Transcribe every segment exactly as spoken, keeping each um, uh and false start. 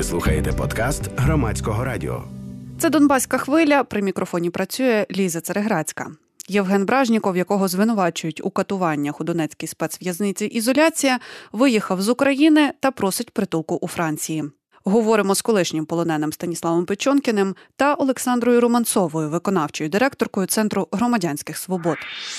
Ви слухаєте подкаст Громадського радіо. Це «Донбаська хвиля». При мікрофоні працює Ліза Цереграцька. Євген Бражніков, якого звинувачують у катуваннях у донецькій спецв'язниці «Ізоляція», виїхав з України та просить притулку у Франції. Говоримо з колишнім полоненим Станіславом Печонкіним та Олександрою Романцовою, виконавчою директоркою Центру громадянських свобод.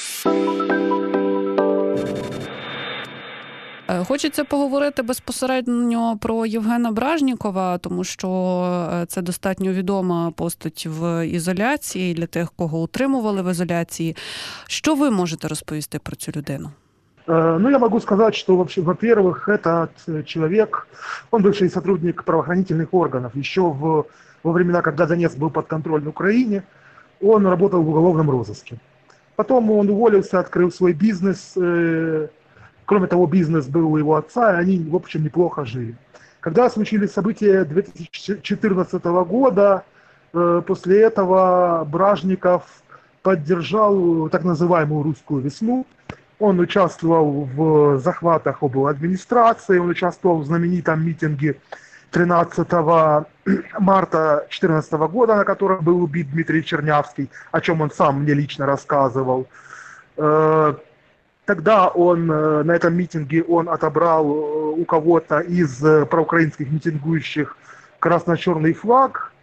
Хочеться поговорити безпосередньо про Євгена Бражнікова, тому що це достатньо відома постать в ізоляції для тих, кого утримували в ізоляції. Що ви можете розповісти про цю людину? Ну, я могу сказать, что, вообще, во-первых, этот человек, он бывший сотрудник правоохранительных органов. Еще в, во времена, когда Донецк был под контролем Украины, он работал в уголовном розыске. Потом он уволился, открыл свой бизнес. Кроме того, бизнес был у его отца, и они, в общем, неплохо жили. Когда случились события две тысячи четырнадцатого года, после этого Бражников поддержал так называемую «русскую весну». Он участвовал в захватах обладминистрации, он участвовал в знаменитом митинге тринадцатого марта две тысячи четырнадцатого года, на котором был убит Дмитрий Чернявский, о чем он сам мне лично рассказывал. Тогда он на этом митинге он отобрал у кого-то из проукраинских митингующих красно-черный флаг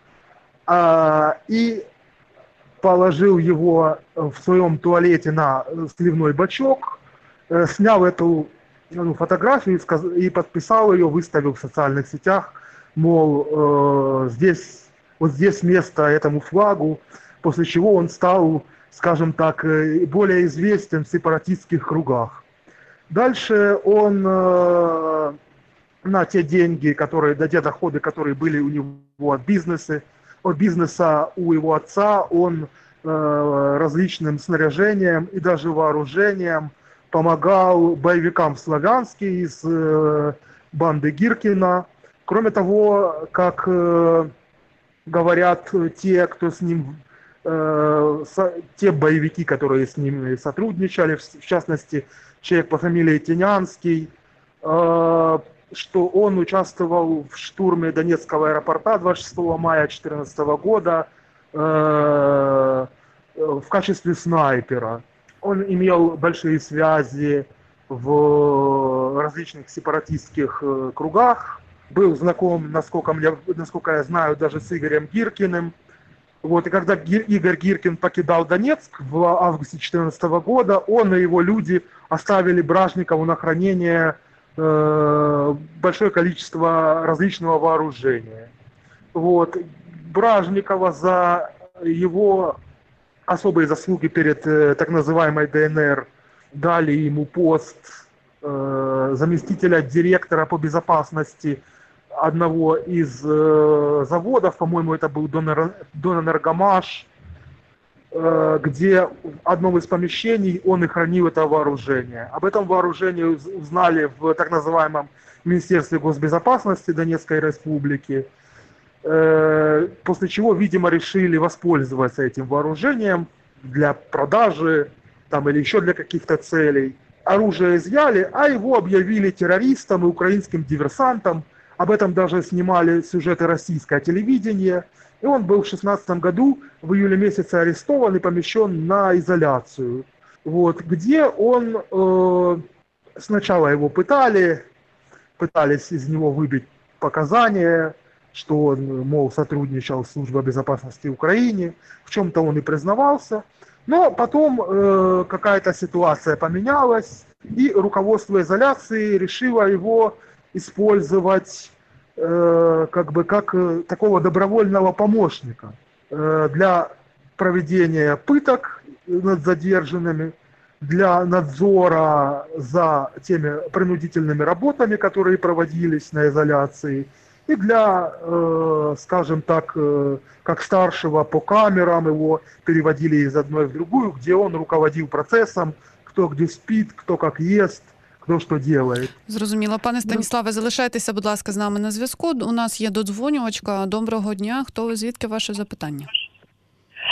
и положил его в своем туалете на сливной бачок, снял эту ну, фотографию и подписал ее, выставил в социальных сетях, мол, здесь, вот здесь место этому флагу, после чего он стал, скажем так, более известен в сепаратистских кругах. Дальше он на те деньги, которые, на те доходы, которые были у него от бизнеса, от бизнеса у его отца, он э, различным снаряжением и даже вооружением помогал боевикам в Славянске из э, банды Гиркина. Кроме того, как э, говорят те, кто с ним, э, со, те боевики, которые с ним сотрудничали, в, в частности, человек по фамилии Тенянский, э, что он участвовал в штурме Донецкого аэропорта двадцать шестого мая две тысячи четырнадцатого года э, в качестве снайпера. Он имел большие связи в различных сепаратистских кругах, был знаком, насколько, я, насколько я знаю, даже с Игорем Гиркиным. Вот, и когда Игорь Гиркин покидал Донецк в августе две тысячи четырнадцатого года, он и его люди оставили Бражникову на хранение большое количество различного вооружения. Вот. Бражникова за его особые заслуги перед так называемой ДНР дали ему пост э, заместителя директора по безопасности одного из э, заводов, по-моему, это был Донэнергомаш, э, где в одном из помещений он и хранил это вооружение. Об этом вооружении узнали в так называемом Министерстве госбезопасности Донецкой Республики, э, после чего, видимо, решили воспользоваться этим вооружением для продажи там, или еще для каких-то целей. Оружие изъяли, а его объявили террористом и украинским диверсантом. Об этом даже снимали сюжеты российское телевидение. И он был в две тысячи шестнадцатом году в июле месяце арестован и помещен на изоляцию. Вот, где он, э, сначала его пытали, пытались из него выбить показания, что он, мол, сотрудничал с службой безопасности Украины, в чем-то он и признавался. Но потом э, какая-то ситуация поменялась, и руководство изоляции решило его использовать э, как бы как э, такого добровольного помощника э, для проведения пыток над задержанными, для надзора за теми принудительными работами, которые проводились на изоляции, и для, э, скажем так, э, как старшего по камерам его переводили из одной в другую, где он руководил процессом, кто где спит, кто как ест, хто що робить. Зрозуміло. Пане Станіславе, залишайтеся, будь ласка, з нами на зв'язку. У нас є додзвонювачка. Доброго дня. Хто ви, звідки ваше запитання?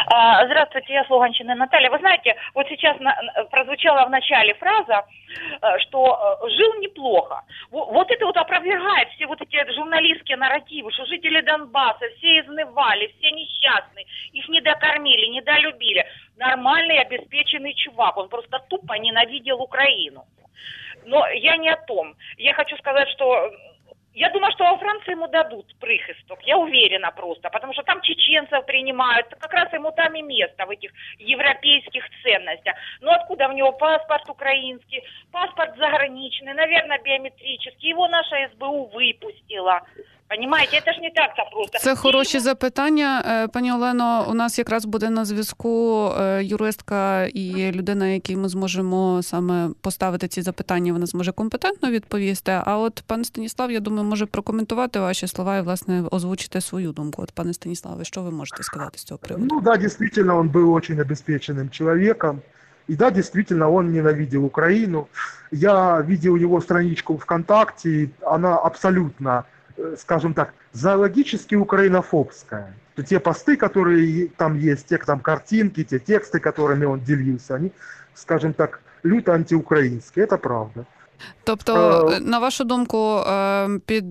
А, Здравствуйте, я с Луганщины Наталья. Вы знаете, вот сейчас на, прозвучала в начале фраза, что жил неплохо. Вот, вот это вот опровергает все вот эти журналистские нарративы, что жители Донбасса все изнывали, все несчастные, их недокормили, недолюбили. Нормальный, обеспеченный чувак, он просто тупо ненавидел Украину. Но я не о том. Я хочу сказать, что я думаю, что во Франции ему дадут прихисток, я уверена просто, потому что там чеченцев принимают, как раз ему там и место в этих европейских ценностях. Но откуда в него паспорт украинский, паспорт заграничный, наверное, биометрический, его наша эс бэ у выпустила. Понимаєте, це ж не так-то просто. Це хороші запитання. Пані Олено, у нас якраз буде на зв'язку юристка і людина, якій ми зможемо саме поставити ці запитання, вона зможе компетентно відповісти. А от пан Станіслав, я думаю, може прокоментувати ваші слова і, власне, озвучити свою думку. От, пане Станіславе, що ви можете сказати з цього приводу? Ну да, действительно, он был очень обеспеченным человеком. И да, действительно, он ненавидел Украину. Я видел его страничку ВКонтакте, она абсолютно, скажем так, зоологически украинофобская. Те посты, которые там есть, те там картинки, те тексты, которыми он делился, они, скажем так, люто антиукраїнські. Це правда. Тобто, на вашу думку, під,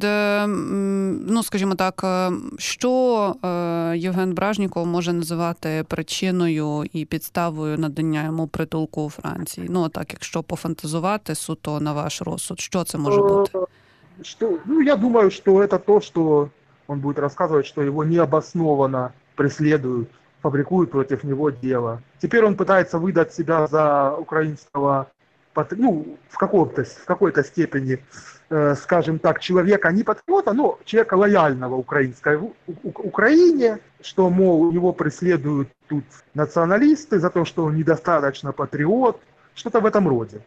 ну, скажімо так, що Євген Бражніков може називати причиною і підставою надання йому притулку у Франції? Ну, так, якщо пофантазувати суто на ваш розсуд, що це може бути? Что, ну, я думаю, что это то, что он будет рассказывать, что его необоснованно преследуют, фабрикуют против него дело. Теперь он пытается выдать себя за украинского, ну, в, каком-то, в какой-то степени, э, скажем так, человека не патриота, но человека лояльного украинской Украине, что, мол, его преследуют тут националисты за то, что он недостаточно патриот, что-то в этом роде.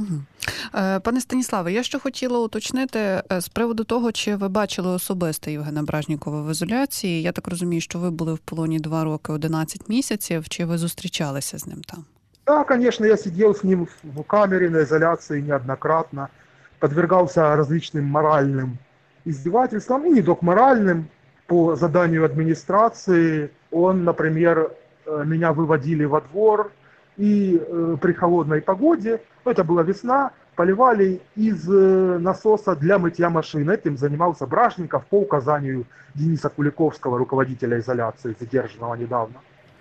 Пане Станіславе, я ще хотіла уточнити з приводу того, чи ви бачили особисто Євгена Бражнікова в ізоляції. Я так розумію, що ви були в полоні два роки, одинадцять місяців. Чи ви зустрічалися з ним там? Да, конечно, я сидел с ним в камере на изоляции неоднократно, подвергался различным моральным издевательствам, и не только моральным. По заданию администрации он, например, меня выводили во двор, и э, при холодной погоде, это была весна, поливали из э, насоса для мытья машин. Этим занимался Бражников по указанию Дениса Куликовского, руководителя изоляции, задержанного недавно.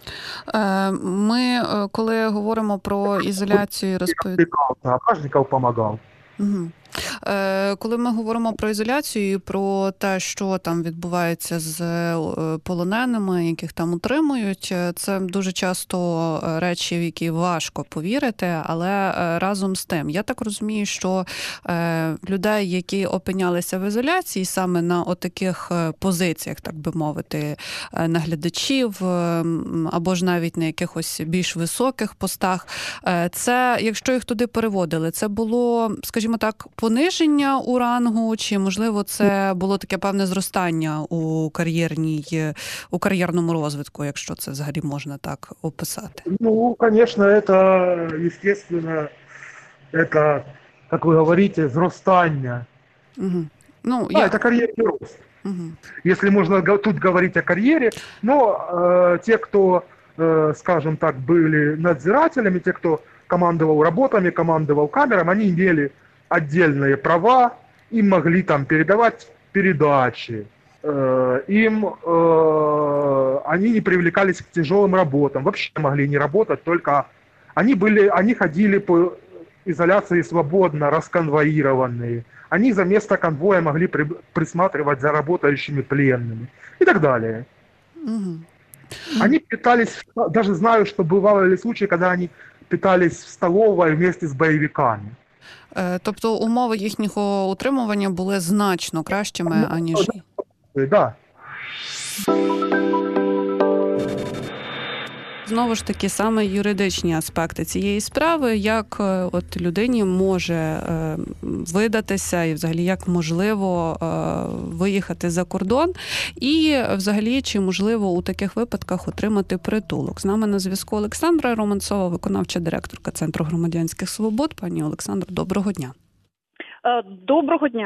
Ми, коли говоримо про ізоляцію, розповідаємо... А Бражников допомагав. Угу. Коли ми говоримо про ізоляцію і про те, що там відбувається з полоненими, яких там утримують, це дуже часто речі, в які важко повірити, але разом з тим, я так розумію, що людей, які опинялися в ізоляції саме на отаких позиціях, так би мовити, наглядачів, або ж навіть на якихось більш високих постах, це, якщо їх туди переводили, це було, скажімо так, пониження у рангу, чи, можливо, це було таке певне зростання у кар'єрній, у кар'єрному розвитку, якщо це взагалі можна так описати? Ну, конечно, это, естественно, это, как вы говорите, зростання. Угу. Ну, да, я... это карьерный рост. Угу. Если можно тут говорить о карьере, но э, те, кто, э, скажем так, были надзирателями, те, кто командовал работами, командовал камерами, они имели отдельные права, им могли там передавать передачи, э, им э, они не привлекались к тяжелым работам, вообще могли не работать, только они были, они ходили по изоляции свободно, расконвоированные, они за место конвоя могли при, присматривать за работающими пленными и так далее. Угу. Они питались, даже знаю, что бывали случаи, когда они питались в столовой вместе с боевиками. Тобто умови їхнього утримування були значно кращими, аніж... Да. Знову ж таки, саме юридичні аспекти цієї справи, як от людині може видатися і взагалі як можливо виїхати за кордон і взагалі чи можливо у таких випадках отримати притулок. З нами на зв'язку Олександра Романцова, виконавча директорка Центру громадянських свобод. Пані Олександро, доброго дня. Доброго дня.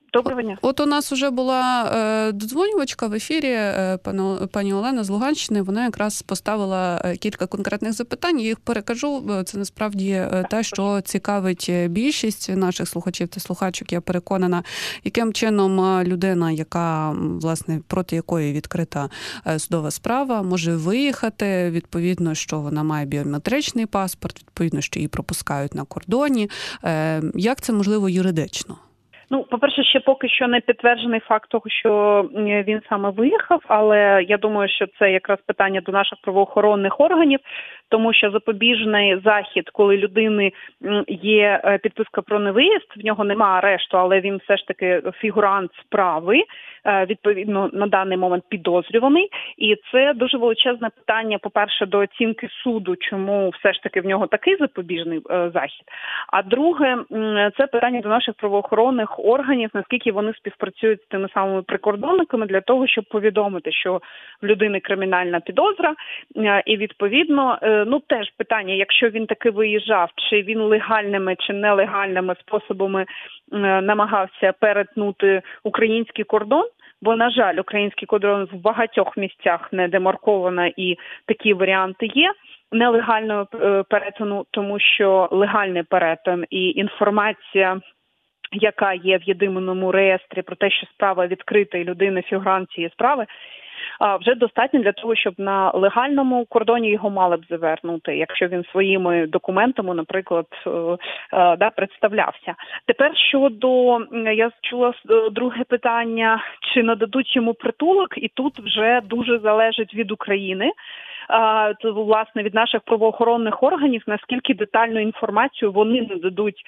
Доброго дня. От у нас вже була е, додзвонювачка в ефірі, е, пані, пані Олена з Луганщини. Вона якраз поставила кілька конкретних запитань. Я їх перекажу. Це насправді те, що цікавить більшість наших слухачів та слухачок. Я переконана, яким чином людина, яка, власне, проти якої відкрита судова справа, може виїхати. Відповідно, що вона має біометричний паспорт, відповідно, що її пропускають на кордоні. Е, як це можливо юридично? Ну, по-перше, ще поки що не підтверджений факт того, що він саме виїхав, але я думаю, що це якраз питання до наших правоохоронних органів, тому що запобіжний захід, коли людини є підписка про невиїзд, в нього немає арешту, але він все ж таки фігурант справи, відповідно, на даний момент підозрюваний. І це дуже величезне питання, по-перше, до оцінки суду, чому все ж таки в нього такий запобіжний захід. А друге, це питання до наших правоохоронних органів, наскільки вони співпрацюють з тими самими прикордонниками для того, щоб повідомити, що в людини кримінальна підозра, і відповідно, ну теж питання, якщо він таки виїжджав, чи він легальними чи нелегальними способами намагався перетнути український кордон, бо, на жаль, український кордон в багатьох місцях не демарковано і такі варіанти є нелегального перетину, тому що легальний перетин і інформація, яка є в єдиному реєстрі про те, що справа відкрита і людина фігурант цієї справи, вже достатньо для того, щоб на легальному кордоні його мали б завернути, якщо він своїми документами, наприклад, да, представлявся. Тепер щодо, я чула друге питання, чи нададуть йому притулок, і тут вже дуже залежить від України, то, власне, від наших правоохоронних органів, наскільки детальну інформацію вони нададуть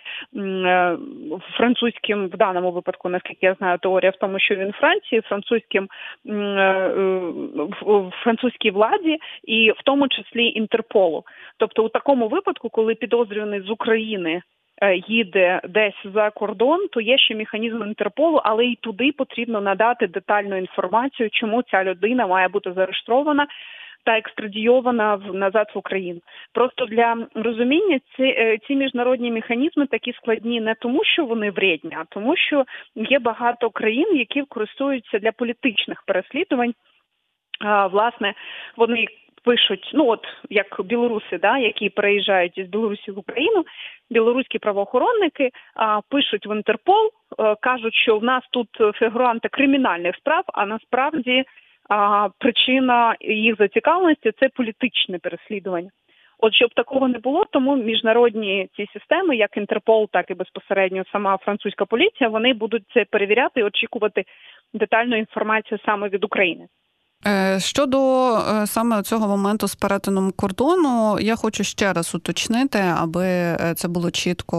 французьким, в даному випадку, наскільки я знаю, теорія в тому, що він Франції, французьким, французькій владі і в тому числі Інтерполу. Тобто у такому випадку, коли підозрюваний з України їде десь за кордон, то є ще механізм Інтерполу, але і туди потрібно надати детальну інформацію, чому ця людина має бути заарештована та екстрадійована в, назад в Україну. Просто для розуміння, ці, ці міжнародні механізми такі складні не тому, що вони вредні, а тому, що є багато країн, які користуються для політичних переслідувань. А, власне, вони пишуть, ну от як білоруси, да, які переїжджають із Білорусі в Україну, білоруські правоохоронники а, пишуть в Інтерпол, а, кажуть, що в нас тут фігуранти кримінальних справ, а насправді а, причина їх зацікавленості – це політичне переслідування. От щоб такого не було, тому міжнародні ці системи, як Інтерпол, так і безпосередньо сама французька поліція, вони будуть це перевіряти і очікувати детальну інформацію саме від України. Щодо саме цього моменту з перетином кордону, я хочу ще раз уточнити, аби це було чітко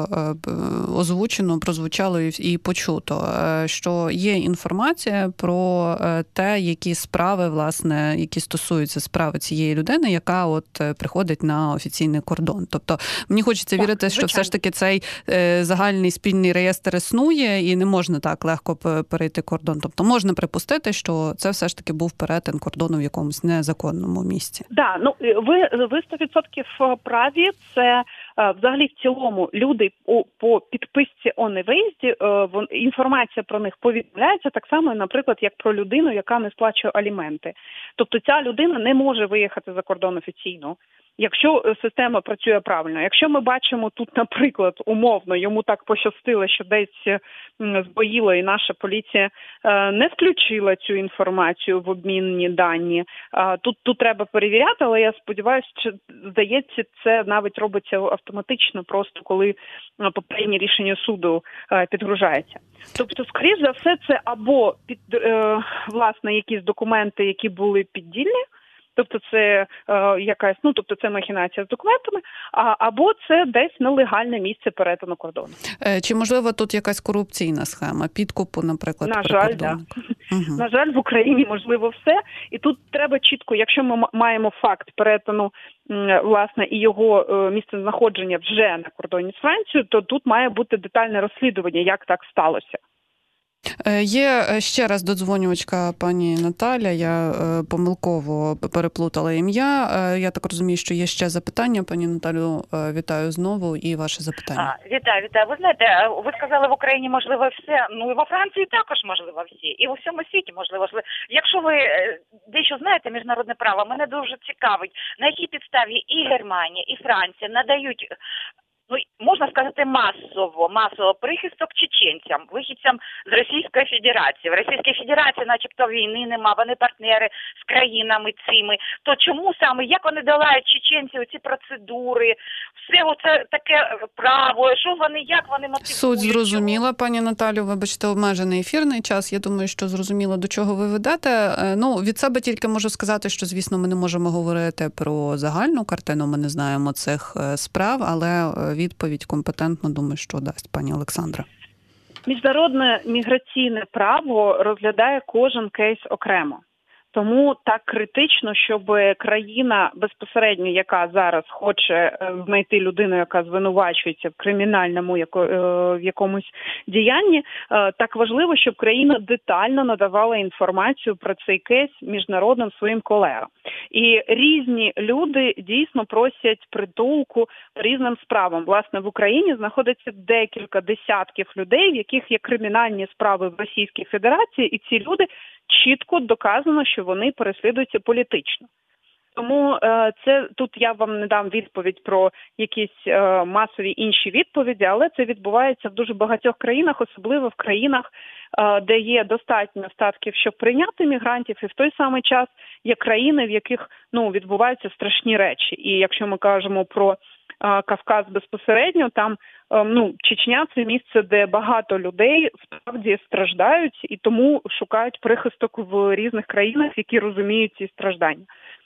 озвучено, прозвучало і почуто, що є інформація про те, які справи, власне, які стосуються справи цієї людини, яка от приходить на офіційний кордон. Тобто мені хочеться так, вірити, звичайно, що все ж таки цей загальний спільний реєстр існує і не можна так легко перейти кордон. Тобто можна припустити, що це все ж таки був перетин кордону в якомусь незаконному місці. Да, ну ви ви сто відсотків праві. Це взагалі в цілому люди по, по підписці о невиїзді, інформація про них повідомляється так само, наприклад, як про людину, яка не сплачує аліменти. Тобто ця людина не може виїхати за кордон офіційно, якщо система працює правильно. Якщо ми бачимо тут, наприклад, умовно, йому так пощастило, що десь збоїло і наша поліція не включила цю інформацію в обмінні дані, тут, тут треба перевіряти, але я сподіваюся, що, здається, це навіть робиться автоматично, просто коли попереднє рішення суду підгружається. Тобто, скоріш за все, це або під, власне, якісь документи, які були піддільні, тобто це е, якась, ну тобто це махінація з документами, а або це десь нелегальне місце перетину кордону. Е, чи можливо тут якась корупційна схема підкупу, наприклад, на жаль, да. Угу. На жаль, в Україні можливо все. І тут треба чітко, якщо ми маємо факт перетину, власне, і його е, місцезнаходження вже на кордоні з Францією, то тут має бути детальне розслідування, як так сталося. Є ще раз додзвонювачка пані Наталя, я помилково переплутала ім'я. Я так розумію, що є ще запитання. Пані Наталю, вітаю знову і ваше запитання. А, вітаю, вітаю. Ви знаєте, ви сказали, в Україні можливо все, ну і во Франції також можливо всі, і у всьому світі можливо. Якщо ви дещо знаєте міжнародне право, мене дуже цікавить, на якій підставі і Германія, і Франція надають, ну, можна сказати, масово, масово прихисток чеченцям, вихідцям з Російської Федерації. В Російській Федерації начебто війни нема, вони партнери з країнами цими. То чому саме, як вони долають чеченців, ці процедури, все оце таке право, що вони, як вони мотивують? Суть зрозуміла, пані Наталю, вибачте, обмежений ефірний час. Я думаю, що зрозуміло, до чого ви ведете. Ну, від себе тільки можу сказати, що, звісно, ми не можемо говорити про загальну картину, ми не знаємо цих справ, але відповідь компетентно, думаю, що дасть пані Олександра. Міжнародне міграційне право розглядає кожен кейс окремо. Тому так критично, щоб країна безпосередньо, яка зараз хоче знайти людину, яка звинувачується в кримінальному в якомусь діянні, так важливо, щоб країна детально надавала інформацію про цей кейс міжнародним своїм колегам. І різні люди дійсно просять притулку різним справам. Власне, в Україні знаходиться декілька десятків людей, в яких є кримінальні справи в Російській Федерації, і ці люди чітко доказано, що вони переслідуються політично. Тому е, це тут я вам не дам відповідь про якісь е, масові інші відповіді, але це відбувається в дуже багатьох країнах, особливо в країнах, е, де є достатньо статків, щоб прийняти мігрантів, і в той самий час є країни, в яких ну відбуваються страшні речі. І якщо ми кажемо про Кавказ безпосередньо, там ну Чечня – це місце, де багато людей справді страждають і тому шукають прихисток в різних країнах, які розуміють ці страждання.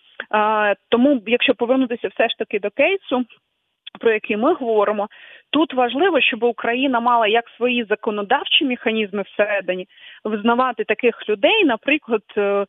А, тому, якщо повернутися все ж таки до кейсу, про який ми говоримо, тут важливо, щоб Україна мала як свої законодавчі механізми всередині визнавати таких людей, наприклад,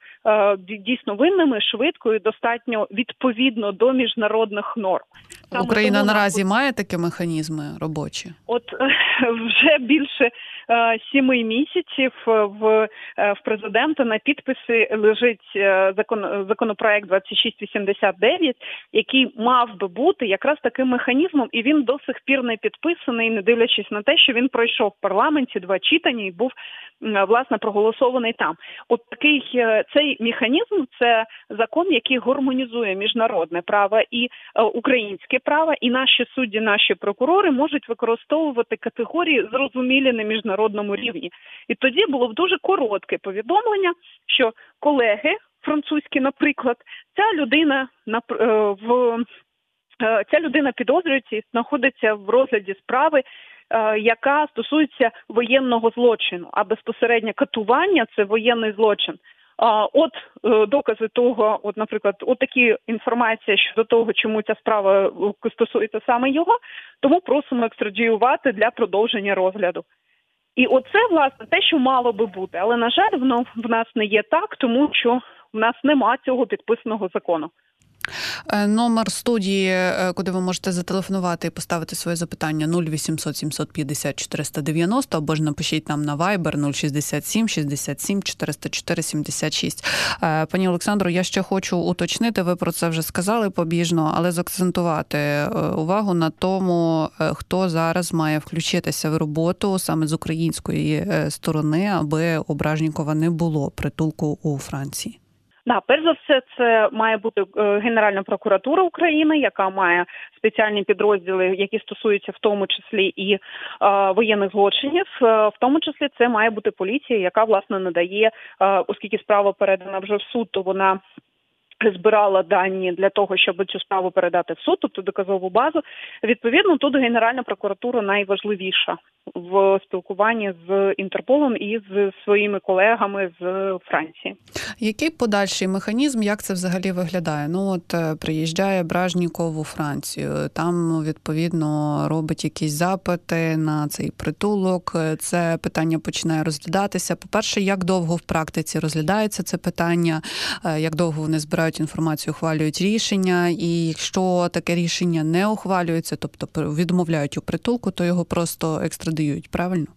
дійсно винними, швидко і достатньо відповідно до міжнародних норм. Саме Україна тому, наразі має такі механізми робочі? От вже більше е, сіми місяців в, в президента на підписі лежить закон, законопроект двадцять шість вісімдесят дев'ять, який мав би бути якраз таким механізмом, і він до сих пір не підписаний, не дивлячись на те, що він пройшов в парламенті два читання і був, власне, проголосований там. От такий цей механізм – це закон, який гармонізує міжнародне право і е, українське право, і наші судді, наші прокурори можуть використовувати категорії, зрозумілі на міжнародному рівні. І тоді було б дуже коротке повідомлення, що колеги французькі, наприклад, ця людина в ця людина підозрюється і знаходиться в розгляді справи, яка стосується воєнного злочину, а безпосередньо катування – це воєнний злочин. От докази того, от, наприклад, от такі інформація щодо того, чому ця справа стосується саме його, тому просимо екстрадіювати для продовження розгляду. І оце, власне, те, що мало би бути. Але, на жаль, воно в нас не є так, тому що в нас нема цього підписаного закону. Номер студії, куди ви можете зателефонувати і поставити своє запитання, нуль вісімсот сімсот п'ятдесят чотириста дев'яносто, або ж напишіть нам на Viber нуль шістдесят сім шістдесят сім чотириста чотири сімдесят шість. Пані Олександро, я ще хочу уточнити, ви про це вже сказали побіжно, але заакцентувати увагу на тому, хто зараз має включитися в роботу саме з української сторони, аби у Бражнікова не було притулку у Франції. Да, перш за все, це має бути Генеральна прокуратура України, яка має спеціальні підрозділи, які стосуються в тому числі і е, воєнних злочинів. В тому числі це має бути поліція, яка, власне, надає, е, оскільки справа передана вже в суд, то вона збирала дані для того, щоб цю справу передати в суд, тобто доказову базу. Відповідно, тут Генеральна прокуратура найважливіша в спілкуванні з Інтерполом і з своїми колегами з Франції. Який подальший механізм, як це взагалі виглядає? Ну, от приїжджає Бражніков у Францію, там, відповідно, робить якісь запити на цей притулок, це питання починає розглядатися. По-перше, як довго в практиці розглядається це питання, як довго вони збирають інформацію, ухвалюють рішення, і якщо таке рішення не ухвалюється, тобто відмовляють у притулку, то його просто екстрадують, правильно?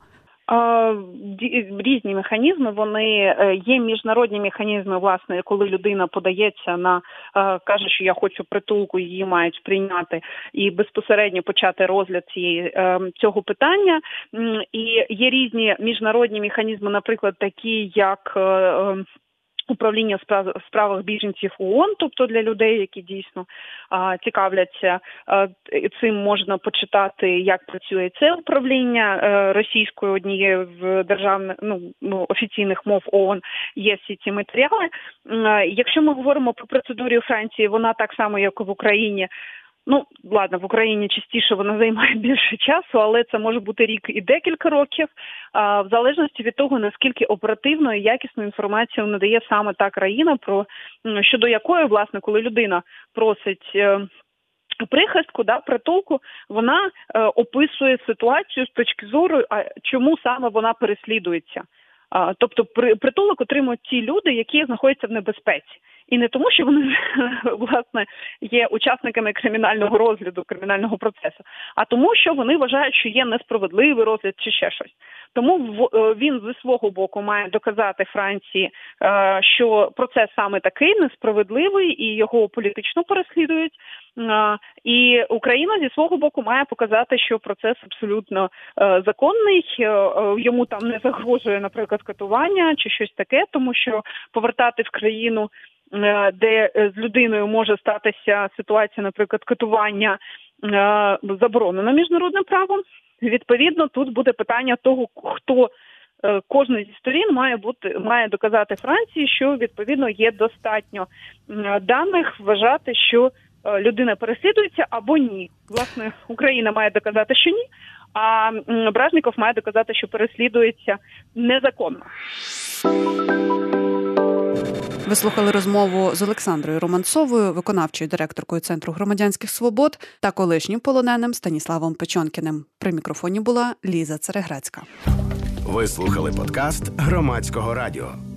Різні механізми, вони є міжнародні механізми, власне, коли людина подається на, каже, що я хочу притулку, її мають прийняти і безпосередньо почати розгляд цієї, цього питання. І є різні міжнародні механізми, наприклад, такі як управління в справах біженців ООН, тобто для людей, які дійсно а, цікавляться а, цим, можна почитати, як працює це управління а, російською однією в державних, ну, офіційних мов ООН, є всі ці матеріали. А, якщо ми говоримо про процедуру Франції, вона так само, як і в Україні. Ну, ладно, в Україні частіше вона займає більше часу, але це може бути рік і декілька років, а, в залежності від того, наскільки оперативно і якісну інформацію надає саме та країна, про щодо якої, власне, коли людина просить е, прихистку, да, притулку, вона е, описує ситуацію з точки зору, а чому саме вона переслідується. А, тобто при, притулок отримують ті люди, які знаходяться в небезпеці. І не тому, що вони, власне, є учасниками кримінального розгляду, кримінального процесу, а тому, що вони вважають, що є несправедливий розгляд чи ще щось. Тому він зі свого боку має доказати Франції, що процес саме такий несправедливий і його політично переслідують. І Україна зі свого боку має показати, що процес абсолютно законний, йому там не загрожує, наприклад, катування чи щось таке, тому що повертати в країну, де з людиною може статися ситуація, наприклад, катування, заборонено міжнародним правом. Відповідно, тут буде питання того, хто кожна зі сторін має бути має доказати Франції, що відповідно є достатньо даних вважати, що людина переслідується або ні. Власне, Україна має доказати, що ні, а Бражніков має доказати, що переслідується незаконно. Ви слухали розмову з Олександрою Романцовою, виконавчою директоркою Центру громадянських свобод, та колишнім полоненим Станіславом Печонкіним. При мікрофоні була Ліза Цереграцька. Ви слухали подкаст Громадського радіо.